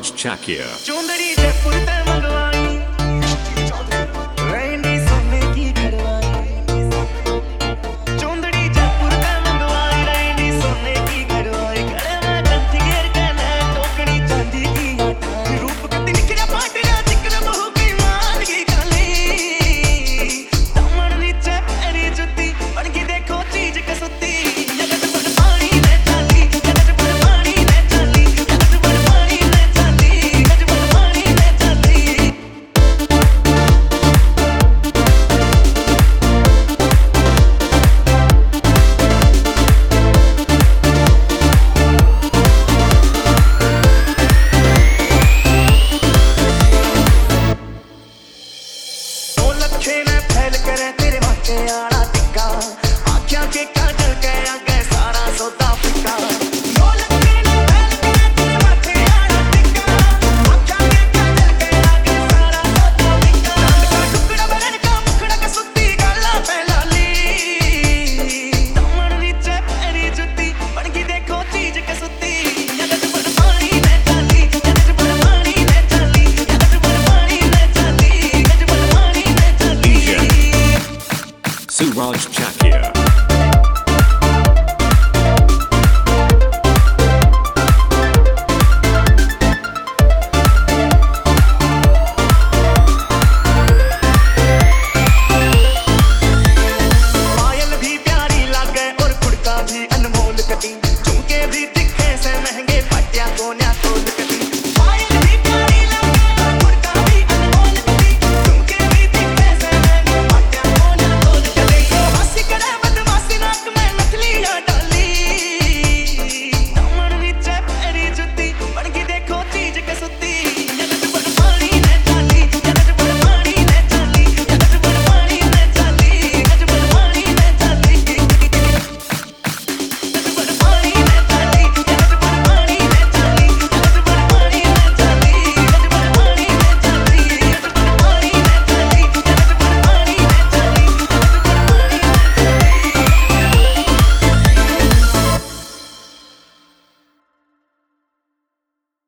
Suraj Chakia. चुंदड़ी जयपुर ते मंगवाई रैनी सोने की घड़वाई चुंदड़ी जयपुर ते मंगवाई रैनी सोने की घड़वाई गले में कंठी घेर के ने टोकनी चांदी की रूप कति निखरा पाटिया चिकन बहू की मान की काली तमन नीचे पैरी जुती बन की देखो चीज कसुती फैल करे तेरे माथे आड़ा टिक्का आँखियाँ के काजल के आगे सारा सौदा फिक्का दो लखे ने फैल करे तेरे माथे आड़ा टिक्का आँखियाँ के काजल के आगे सारा सौदा फिक्का टुकड़ा बरन का मुखड़ा का सुत्ती गाला फैला ली तमन नीचे पैरी जुती बन की देखो चीज के सुत्ती Suraj Chakia.